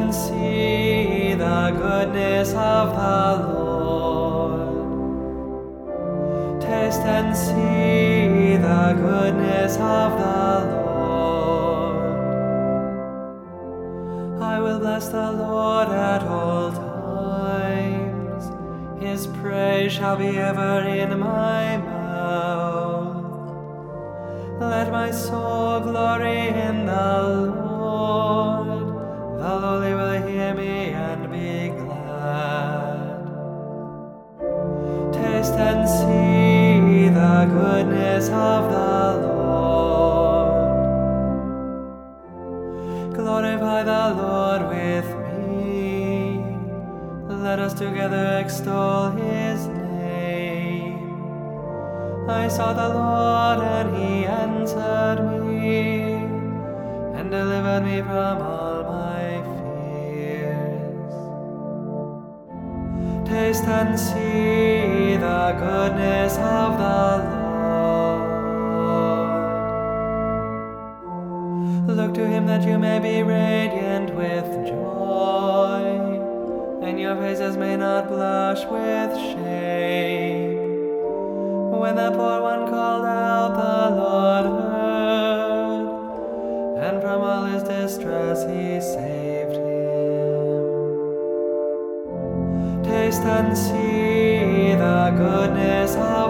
and see the goodness of the Lord. Taste and see the goodness of the Lord. I will bless the Lord at all times. His praise shall be ever in my mouth. Let my soul glory in the Lord. The lowly will hear me and be glad. Taste and see the goodness of the Lord. Glorify the Lord with me. Let us together extol his name. I sought the Lord, and he answered me, and delivered me from all my fears. Taste and see the goodness of the Lord. Look to him that you may be radiant with joy, and your faces may not blush with shame. When the poor one called out, the Lord heard, and from all his distress he saved him. Taste and see the goodness of